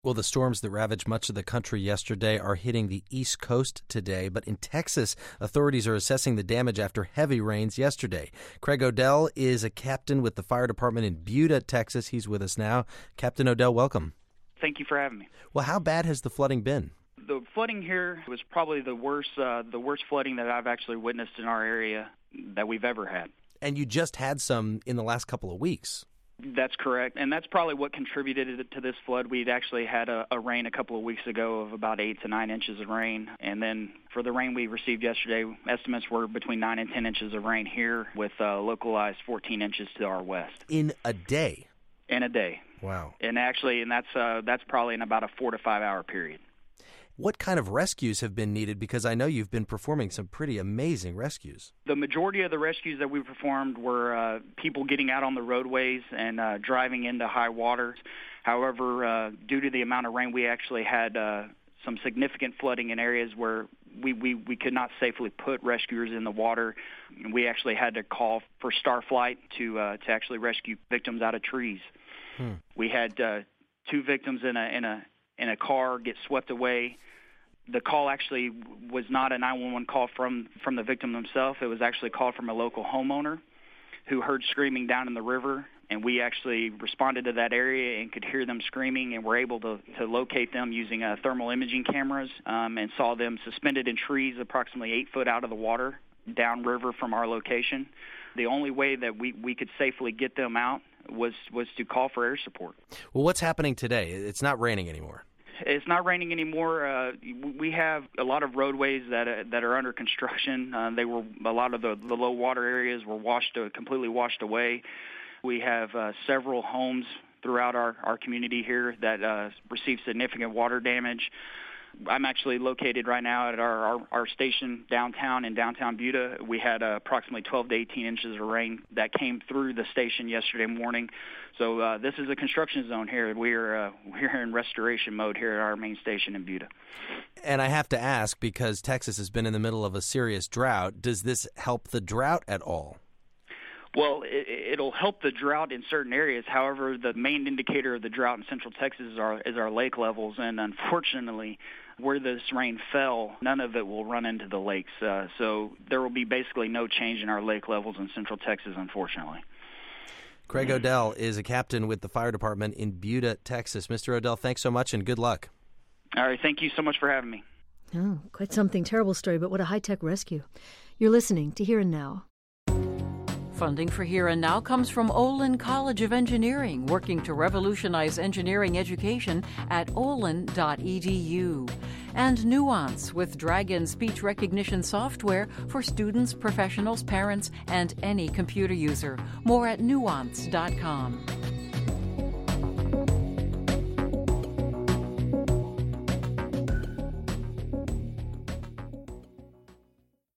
Well, the storms that ravaged much of the country yesterday are hitting the East Coast today, but in Texas, authorities are assessing the damage after heavy rains yesterday. Craig Odell is a captain with the fire department in Buda, Texas. He's with us now. Captain Odell, welcome. Thank you for having me. Well, how bad has the flooding been? The flooding here was probably the worst flooding that I've actually witnessed in our area that we've ever had. And you just had some in the last couple of weeks. That's correct, and that's probably what contributed to this flood. We'd actually had a rain a couple of weeks ago of about 8 to 9 inches of rain, and then for the rain we received yesterday, estimates were between 9 and 10 inches of rain here with localized 14 inches to our west. In a day? In a day. Wow. And that's probably in about a 4 to 5 hour period. What kind of rescues have been needed? Because I know you've been performing some pretty amazing rescues. The majority of the rescues that we performed were people getting out on the roadways and driving into high waters. However, due to the amount of rain, we actually had some significant flooding in areas where we could not safely put rescuers in the water. We actually had to call for Starflight to actually rescue victims out of trees. We had 2 victims in a car get swept away. The call actually was not a 911 call from the victim themselves. It was actually a call from a local homeowner who heard screaming down in the river, and we actually responded to that area and could hear them screaming, and were able to locate them using thermal imaging cameras and saw them suspended in trees approximately 8 foot out of the water downriver from our location. The only way that we could safely get them out was to call for air support. Well, what's happening today? It's not raining anymore. It's not raining anymore. We have a lot of roadways that are under construction. A lot of the low water areas were completely washed away. We have several homes throughout our community here that received significant water damage. I'm actually located right now at our station downtown in downtown Buda. We had approximately 12 to 18 inches of rain that came through the station yesterday morning. So this is a construction zone here. We're in restoration mode here at our main station in Buda. And I have to ask, because Texas has been in the middle of a serious drought, does this help the drought at all? Well, it'll help the drought in certain areas. However, the main indicator of the drought in Central Texas is our lake levels, and unfortunately, where this rain fell, none of it will run into the lakes. So there will be basically no change in our lake levels in Central Texas, unfortunately. Craig Odell is a captain with the fire department in Buda, Texas. Mr. Odell, thanks so much and good luck. All right, thank you so much for having me. Oh, quite something. Terrible story, but what a high-tech rescue. You're listening to Here and Now. Funding for Here and Now comes from Olin College of Engineering, working to revolutionize engineering education at olin.edu. And Nuance, with Dragon speech recognition software for students, professionals, parents, and any computer user. More at nuance.com.